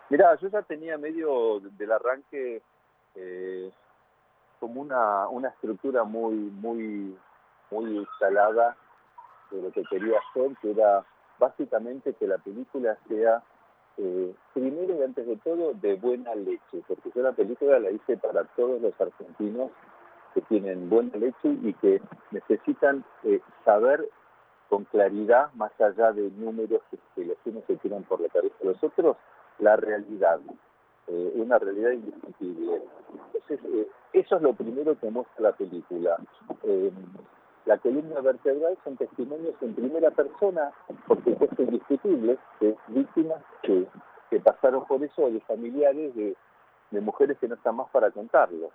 Mirá, yo ya tenía medio del arranque eh, como una estructura muy instalada de lo que quería hacer, que era básicamente que la película sea, primero y antes de todo, de buena leche, porque yo la película la hice para todos los argentinos que tienen buena leche y que necesitan saber con claridad, más allá de números que los unos se tiran por la cabeza de los otros, la realidad, una realidad indiscutible. Entonces, eso es lo primero que muestra la película. La columna vertebral son testimonios en primera persona, por supuesto indiscutibles, de víctimas que pasaron por eso, de familiares, de mujeres que no están más para contarlo.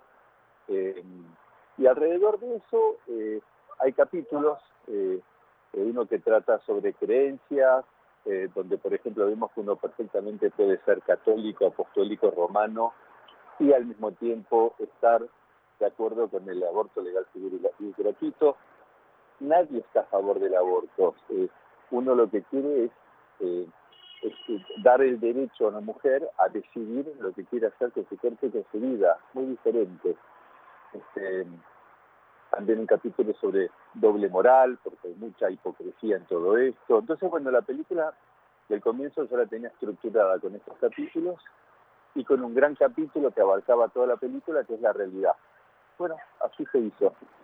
Y alrededor de eso hay capítulos, uno que trata sobre creencias, donde por ejemplo vemos que uno perfectamente puede ser católico, apostólico, romano, y al mismo tiempo estar de acuerdo con el aborto legal, seguro y gratuito. Nadie está a favor del aborto. Uno lo que quiere es dar el derecho a una mujer a decidir lo que quiere hacer con su cuerpo y con su vida, muy diferente. También un capítulo sobre doble moral, porque hay mucha hipocresía en todo esto. Entonces, bueno, la película del comienzo yo la tenía estructurada con estos capítulos y con un gran capítulo que abarcaba toda la película, que es la realidad. Bueno, así se hizo.